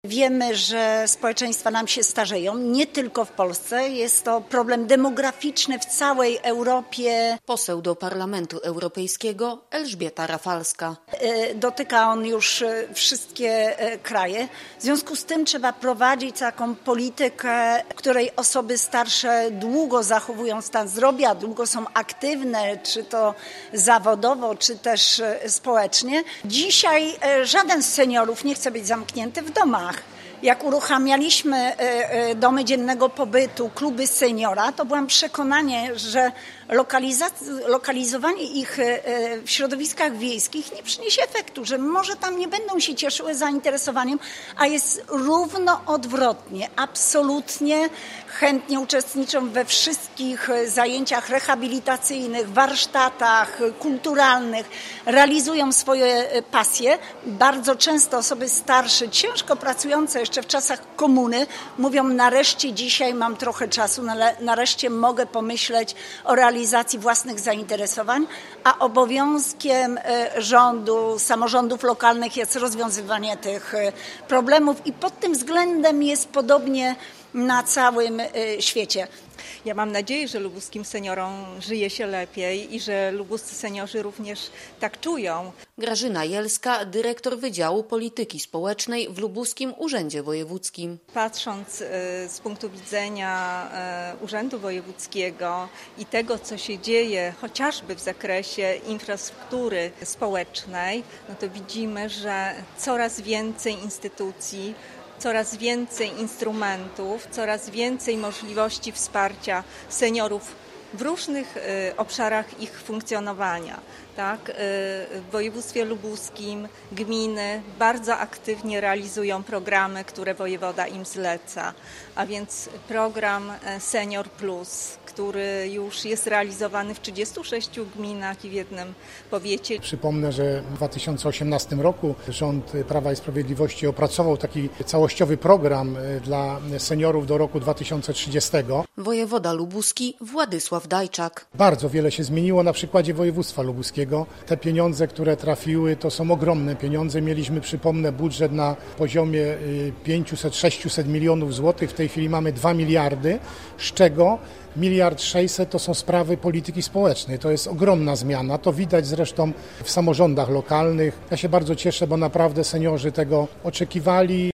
Wiemy, że społeczeństwa nam się starzeją, nie tylko w Polsce. Jest to problem demograficzny w całej Europie. Poseł do Parlamentu Europejskiego Elżbieta Rafalska. Dotyka on już wszystkie kraje. W związku z tym trzeba prowadzić taką politykę, w której osoby starsze długo zachowują stan zdrowia, długo są aktywne, czy to zawodowo, czy też społecznie. Dzisiaj żaden z seniorów nie chce być zamknięty w domach. Jak uruchamialiśmy domy dziennego pobytu, kluby seniora, to byłam przekonanie, że lokalizowanie ich w środowiskach wiejskich nie przyniesie efektu, że może tam nie będą się cieszyły zainteresowaniem, a jest równo odwrotnie. Absolutnie chętnie uczestniczą we wszystkich zajęciach rehabilitacyjnych, warsztatach kulturalnych, realizują swoje pasje. Bardzo często osoby starsze, ciężko pracujące jeszcze w czasach komuny, mówią: nareszcie dzisiaj mam trochę czasu, nareszcie mogę pomyśleć o realizacji własnych zainteresowań, a obowiązkiem rządu, samorządów lokalnych jest rozwiązywanie tych problemów i pod tym względem jest podobnie na całym świecie. Ja mam nadzieję, że lubuskim seniorom żyje się lepiej i że lubuscy seniorzy również tak czują. Grażyna Jelska, dyrektor Wydziału Polityki Społecznej w Lubuskim Urzędzie Wojewódzkim. Patrząc z punktu widzenia Urzędu Wojewódzkiego i tego, co się dzieje chociażby w zakresie infrastruktury społecznej, no to widzimy, że coraz więcej instytucji, coraz więcej instrumentów, coraz więcej możliwości wsparcia seniorów w różnych obszarach ich funkcjonowania. Tak? W województwie lubuskim gminy bardzo aktywnie realizują programy, które wojewoda im zleca, a więc program Senior Plus, który już jest realizowany w 36 gminach i w jednym powiecie. Przypomnę, że w 2018 roku rząd Prawa i Sprawiedliwości opracował taki całościowy program dla seniorów do roku 2030. Wojewoda lubuski Władysław Dajczak. Bardzo wiele się zmieniło na przykładzie województwa lubuskiego. Te pieniądze, które trafiły, to są ogromne pieniądze. Mieliśmy, przypomnę, budżet na poziomie 500-600 milionów złotych. W tej chwili mamy 2 miliardy, z czego 1,6 mld to są sprawy polityki społecznej. To jest ogromna zmiana. To widać zresztą w samorządach lokalnych. Ja się bardzo cieszę, bo naprawdę seniorzy tego oczekiwali.